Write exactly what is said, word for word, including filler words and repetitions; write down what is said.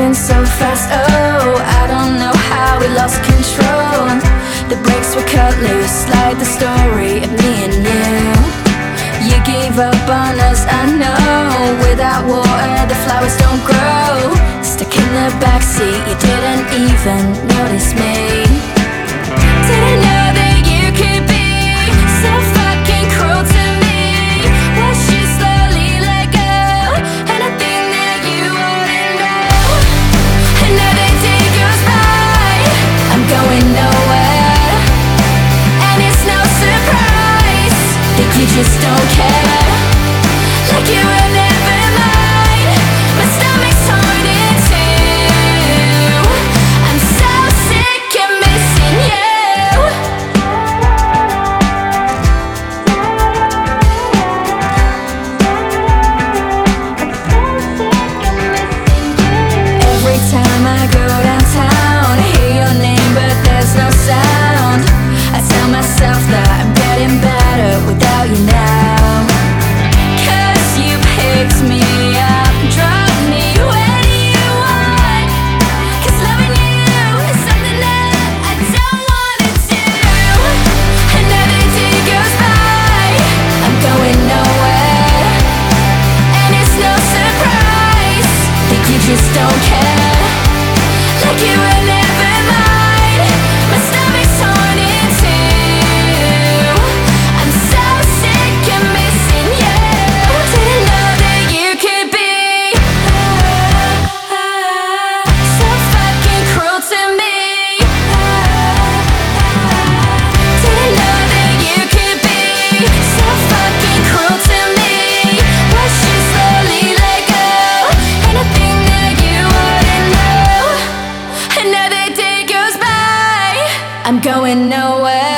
moving so fast, oh, I don't know how we lost control. The brakes were cut loose, like the story of me and you. You gave up on us, I know. Without water, the flowers don't grow. Stuck in the backseat, you didn't even notice me. Didn't know that you could be so fucking cruel to me. Watch you slowly let go, and I think that you wouldn't know. Another day goes by, I'm going nowhere, and it's no surprise that you just don't care. Like you were never mine, my stomach's torn in two. I'm so sick of missing you. Every time I go downtown, I hear your name but there's no sound. I tell myself that I'm getting better without you now. Cause you picked me up, drop me where you want. Cause loving you is something that I don't wanna do. Another day goes by, I'm going nowhere, and it's no surprise that you just don't care. Like you were never mine, my stomach's torn in two. I'm so sick of missing you. Didn't know that you could be so fucking cruel to me. Didn't know that you could be so fucking cruel to me. Watch you slowly let go, and I think that you wouldn't know. Another day goes by, I'm going nowhere.